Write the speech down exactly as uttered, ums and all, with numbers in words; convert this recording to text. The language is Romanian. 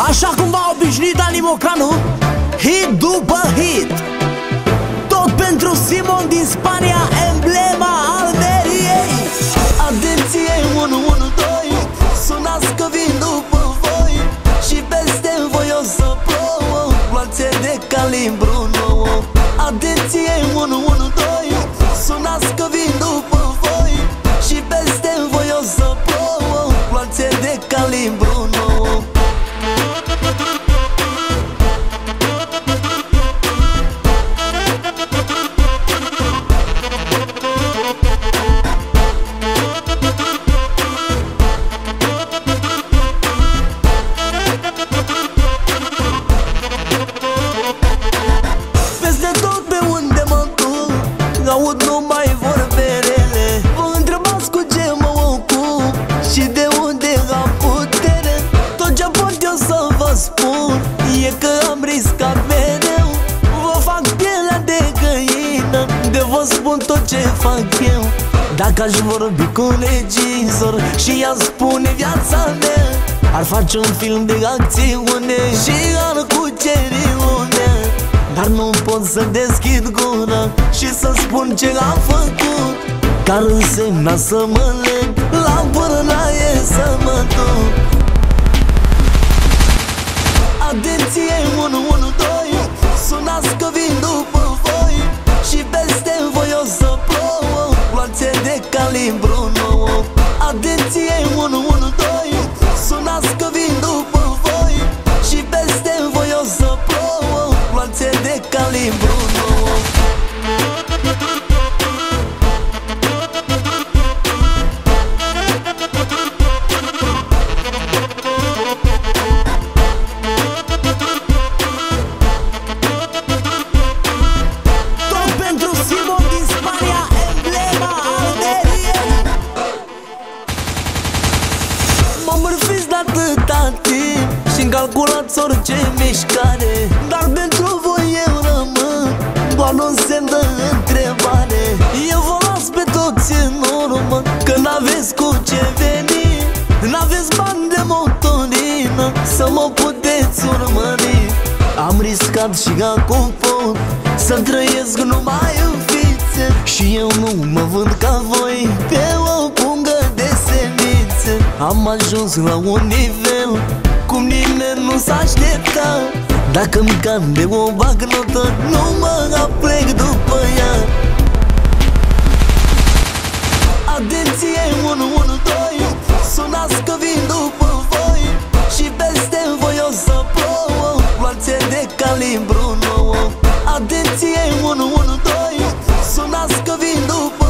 Așa cum v-a obișnuit Dani Mocanu, hit după hit. Tot pentru Simon din Spania, emblema Almeriei. Atenție, unu unu doi, sunați că vin după voi și peste voi o să plouă ploațe de calibru nouă. Atenție, unu unu doi, sunați că vin după voi și peste voi o să plouă ploațe de calibru nouă. Aud numai vorbele, vă întrebați cu ce mă ocup și de unde am putere. Tot ce pot eu să vă spun e că am riscat mereu. Vă fac pielea de găină, de vă spun tot ce fac eu. Dacă aș vorbi cu regizor și i-aș spune viața mea, ar face un film de acțiune și ar cuceri lumea. Dar nu pot să deschid gura și să spun ce am făcut, că-ar însemna să mă leg, la pârnaie să mă duc. Atenție, unu unu doi, sunați că vin după voi și peste voi o să plouă ploațe de calibru nouă. Atenție, unu unu doi, sunați că vin după voi și peste voi o să plouă ploațe de calibru nouă. Tot pentru Simon din Spania, emblema Almeriei. M-am mărfis de atâta timp și-mi calculați orice mișcare, dar pentru voi eu rămân doar un semn de întrebare. Eu vă las pe toți în urmă, că n-aveți cu ce veni, n-aveți bani de motorină să mă puteți urmări. Am riscat și acum pot să trăiesc numai în fițe și eu nu mă vând ca voi pe o pungă de semințe. Am ajuns la un nivel cum nimeni nu s-a aștepta. Dacă-mi cade o bagnotă, nu mă aplec după ea. Atenție, unu unu doi, sunați că vin după voi și peste voi o să plouă ploațe de calibru nouă. Atenție, unu unu doi, sunați că vin după